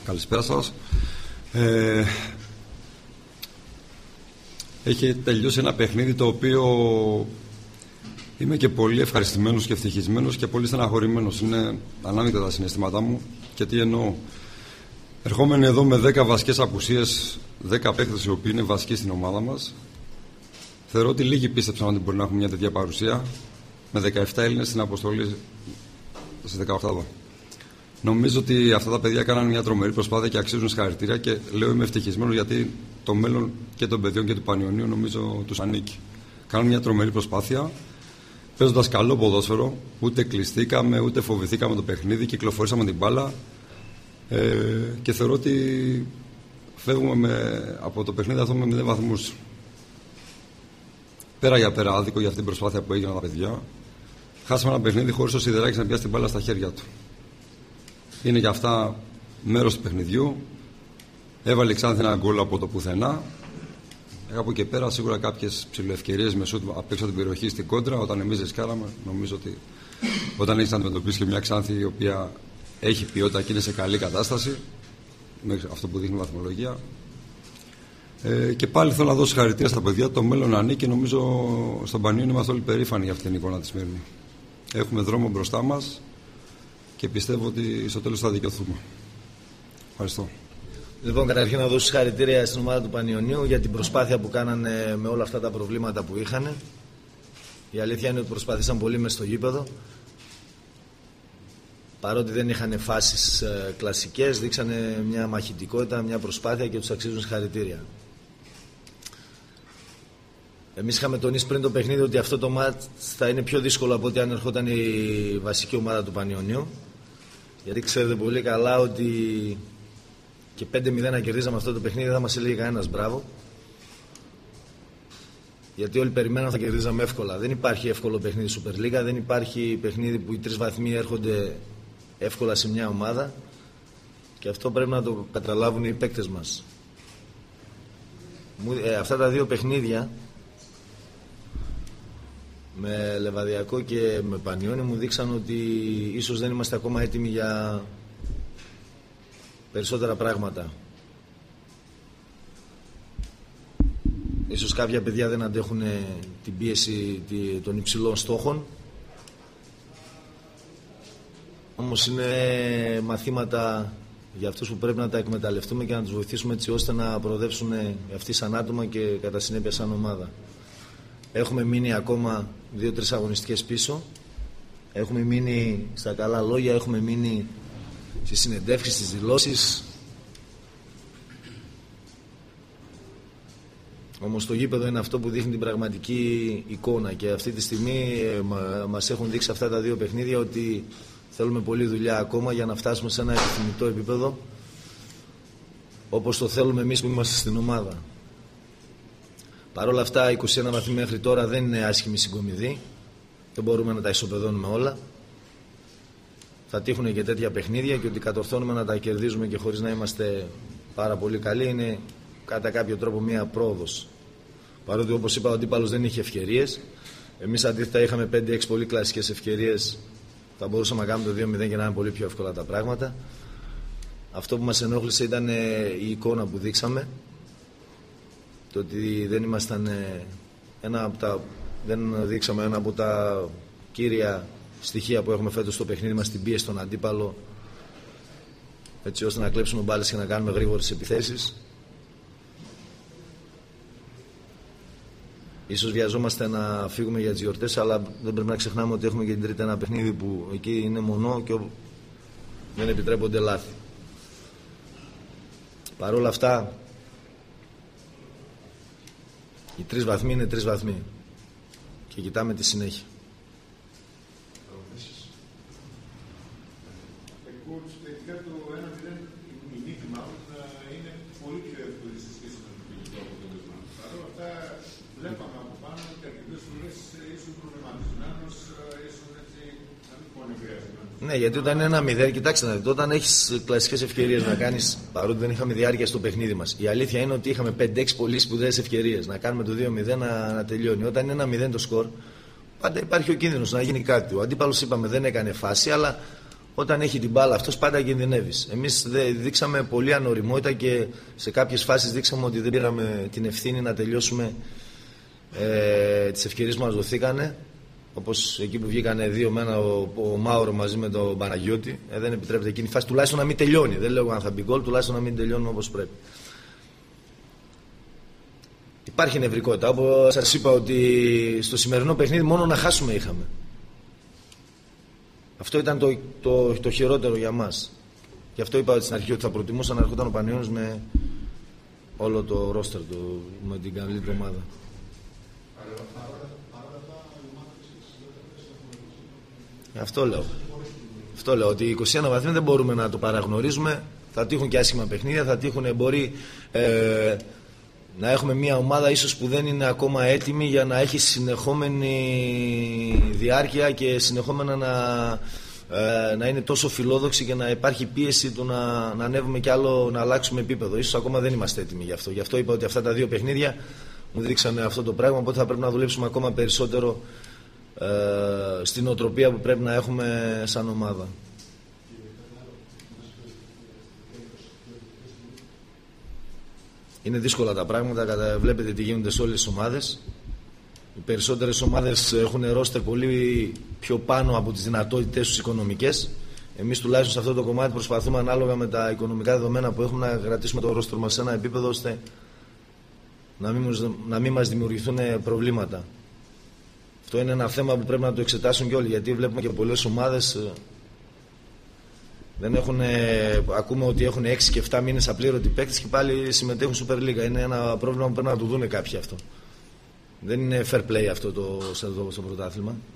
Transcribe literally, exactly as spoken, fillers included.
Καλησπέρα σας. Ε, έχει τελειώσει ένα παιχνίδι το οποίο είμαι και πολύ ευχαριστημένος και ευτυχισμένος και πολύ στεναχωρημένος. Είναι ανάμεικτα τα συναισθήματά μου. Και τι εννοώ. Ερχόμενοι εδώ με δέκα βασικές απουσίες, δέκα παίκτες οι οποίοι είναι βασικοί στην ομάδα μας, θεωρώ ότι λίγοι πίστεψαν ότι μπορεί να έχουμε μια τέτοια παρουσία με δεκαεπτά Έλληνες στην αποστολή στις δεκαοκτώ. Νομίζω ότι αυτά τα παιδιά κάνανε μια τρομερή προσπάθεια και αξίζουν συγχαρητήρια και λέω είμαι ευτυχισμένος γιατί το μέλλον και των παιδιών και του Πανιωνίου νομίζω τους ανήκει. Κάνουν μια τρομερή προσπάθεια, παίζοντας καλό ποδόσφαιρο, ούτε κλειστήκαμε, ούτε φοβηθήκαμε το παιχνίδι, κυκλοφορήσαμε την μπάλα ε, και θεωρώ ότι φεύγουμε με, από το παιχνίδι αυτό με μηδέν βαθμούς. Πέρα για πέρα άδικο για αυτή την προσπάθεια που έγιναν τα παιδιά. Χάσαμε ένα παιχνίδι χωρίς ο Σιδεράκης να πιάσει την μπάλα στα χέρια του. Είναι και αυτά μέρος του παιχνιδιού. Έβαλε Ξάνθη ένα γκολ από το πουθενά. Από εκεί πέρα σίγουρα κάποιες ψιλοευκαιρίες με σούτ απ' έξω την περιοχή στην κόντρα. Όταν εμείς ρισκάραμε, νομίζω ότι όταν έχεις να αντιμετωπίσεις και μια Ξάνθη η οποία έχει ποιότητα και είναι σε καλή κατάσταση, μέχρι αυτό που δείχνει η βαθμολογία. Ε, και πάλι θέλω να δώσω συγχαρητήρια στα παιδιά. Το μέλλον ανήκει. Νομίζω στον Πανιόνιο είμαστε όλοι περήφανοι για αυτήν την εικόνα τη σημερινή. Έχουμε δρόμο μπροστά μας και πιστεύω ότι στο τέλος θα δικαιωθούμε. Ευχαριστώ. Λοιπόν, καταρχήν να δώσω συγχαρητήρια στην ομάδα του Πανιωνίου για την προσπάθεια που κάνανε με όλα αυτά τα προβλήματα που είχαν. Η αλήθεια είναι ότι προσπάθησαν πολύ μες στο γήπεδο. Παρότι δεν είχαν φάσεις ε, κλασικές, δείξανε μια μαχητικότητα, μια προσπάθεια και τους αξίζουν συγχαρητήρια. Εμείς είχαμε τονίσει πριν το παιχνίδι ότι αυτό το μάτς θα είναι πιο δύσκολο από ό,τι αν ερχόταν η βασική ομάδα του Πανιωνίου. Γιατί ξέρετε πολύ καλά ότι και πέντε μηδέν να κερδίζαμε αυτό το παιχνίδι δεν θα μας έλεγε κανένας μπράβο. Γιατί όλοι περιμέναν θα κερδίζαμε εύκολα. Δεν υπάρχει εύκολο παιχνίδι Super League, δεν υπάρχει παιχνίδι που οι τρεις βαθμοί έρχονται εύκολα σε μια ομάδα. Και αυτό πρέπει να το καταλάβουν οι παίκτες μας. Ε, αυτά τα δύο παιχνίδια με Λεβαδιακό και με Πανιόνιο μου δείξαν ότι ίσως δεν είμαστε ακόμα έτοιμοι για περισσότερα πράγματα. Ίσως κάποια παιδιά δεν αντέχουν την πίεση των υψηλών στόχων. Όμως είναι μαθήματα για αυτούς που πρέπει να τα εκμεταλλευτούμε και να τους βοηθήσουμε έτσι ώστε να προοδεύσουν αυτοί σαν άτομα και κατά συνέπεια σαν ομάδα. Έχουμε μείνει ακόμα δύο-τρεις αγωνιστικές πίσω. Έχουμε μείνει στα καλά λόγια, έχουμε μείνει στις συνεντεύξεις, στις δηλώσεις. Όμως το γήπεδο είναι αυτό που δείχνει την πραγματική εικόνα και αυτή τη στιγμή μας έχουν δείξει αυτά τα δύο παιχνίδια ότι θέλουμε πολλή δουλειά ακόμα για να φτάσουμε σε ένα επιθυμητό επίπεδο όπως το θέλουμε εμείς που είμαστε στην ομάδα. Παρ' όλα αυτά, είκοσι ένα βαθμοί μέχρι τώρα δεν είναι άσχημη συγκομιδή. Δεν μπορούμε να τα ισοπεδώνουμε όλα. Θα τύχουν και τέτοια παιχνίδια και ότι κατορθώνουμε να τα κερδίζουμε και χωρίς να είμαστε πάρα πολύ καλοί είναι κατά κάποιο τρόπο μία πρόοδος. Παρότι όπως είπα ο αντίπαλος δεν είχε ευκαιρίες. Εμείς αντίθετα είχαμε πέντε έξι πολύ κλασικές ευκαιρίες. Θα μπορούσαμε να κάνουμε το δύο μηδέν και να είναι πολύ πιο εύκολα τα πράγματα. Αυτό που μας ενόχλησε ήταν η εικόνα που δείξαμε. Το ότι δεν ήμασταν ένα από τα, δεν δείξαμε ένα από τα κύρια στοιχεία που έχουμε φέτος στο παιχνίδι μας, την πίεση στον αντίπαλο, έτσι ώστε να κλέψουμε μπάλες και να κάνουμε γρήγορες επιθέσεις. Ίσως βιαζόμαστε να φύγουμε για τις γιορτές, αλλά δεν πρέπει να ξεχνάμε ότι έχουμε και την Τρίτη ένα παιχνίδι που εκεί είναι μονό και δεν επιτρέπονται λάθη. Παρ' όλα αυτά, οι τρεις βαθμοί είναι τρεις βαθμοί και κοιτάμε τη συνέχεια. Ναι, γιατί όταν είναι ένα μηδέν, κοιτάξτε να δείτε, όταν έχεις κλασικές ευκαιρίες να κάνεις, παρότι δεν είχαμε διάρκεια στο παιχνίδι μας, η αλήθεια είναι ότι είχαμε πέντε έξι πολύ σπουδαίες ευκαιρίες να κάνουμε το δύο μηδέν να, να τελειώνει. Όταν είναι ένα μηδέν το σκορ, πάντα υπάρχει ο κίνδυνος να γίνει κάτι. Ο αντίπαλος, είπαμε, δεν έκανε φάση, αλλά όταν έχει την μπάλα αυτός πάντα κινδυνεύεις. Εμείς δείξαμε πολύ ανοριμότητα και σε κάποιες φάσεις δείξαμε ότι δεν πήραμε την ευθύνη να τελειώσουμε ε, τις ευκαιρίες που μας δοθήκανε. Όπως εκεί που βγήκανε δύο μένα ο, ο Μάουρο μαζί με τον Παναγιώτη, ε, δεν επιτρέπεται εκείνη η φάση τουλάχιστον να μην τελειώνει. Δεν λέω αν θα μπει γκολ, τουλάχιστον να μην τελειώνουμε όπως πρέπει. Υπάρχει νευρικότητα. Όπως σας είπα ότι στο σημερινό παιχνίδι μόνο να χάσουμε είχαμε. Αυτό ήταν το, το, το χειρότερο για μας. Γι' αυτό είπα στην αρχή ότι θα προτιμούσα να έρχονταν ο Πανιώνιος με όλο το ρόστερ του, με την καλύτερη ομάδα. Αυτό λέω. Αυτό λέω, ότι είκοσι ένα βαθμοί δεν μπορούμε να το παραγνωρίζουμε. Θα τύχουν και άσχημα παιχνίδια, θα τύχουν, μπορεί ε, να έχουμε μια ομάδα ίσως που δεν είναι ακόμα έτοιμη για να έχει συνεχόμενη διάρκεια και συνεχόμενα να, ε, να είναι τόσο φιλόδοξη και να υπάρχει πίεση του να, να ανέβουμε κι άλλο, να αλλάξουμε επίπεδο. Ίσως ακόμα δεν είμαστε έτοιμοι γι' αυτό. Γι' αυτό είπα ότι αυτά τα δύο παιχνίδια μου δείξανε αυτό το πράγμα, οπότε θα πρέπει να δουλέψουμε ακόμα περισσότερο ε, στην οτροπία που πρέπει να έχουμε σαν ομάδα. Είναι δύσκολα τα πράγματα, βλέπετε τι γίνονται σε όλες τις ομάδες. Οι περισσότερες ομάδες έχουν ρόστερ πολύ πιο πάνω από τις δυνατότητες τους οικονομικές. Εμείς τουλάχιστον σε αυτό το κομμάτι προσπαθούμε ανάλογα με τα οικονομικά δεδομένα που έχουμε να κρατήσουμε το ρόστερ μας σε ένα επίπεδο ώστε να μην, να μην μας δημιουργηθούν προβλήματα. Αυτό είναι ένα θέμα που πρέπει να το εξετάσουν και όλοι, γιατί βλέπουμε και πολλές ομάδες δεν έχουν, ακούμε ότι έχουν έξι και επτά μήνες απλήρωτοι παίκτες και πάλι συμμετέχουν Super League. Είναι ένα πρόβλημα που πρέπει να το δουν κάποιοι αυτό. Δεν είναι fair play αυτό το, στο, στο πρωτάθλημα.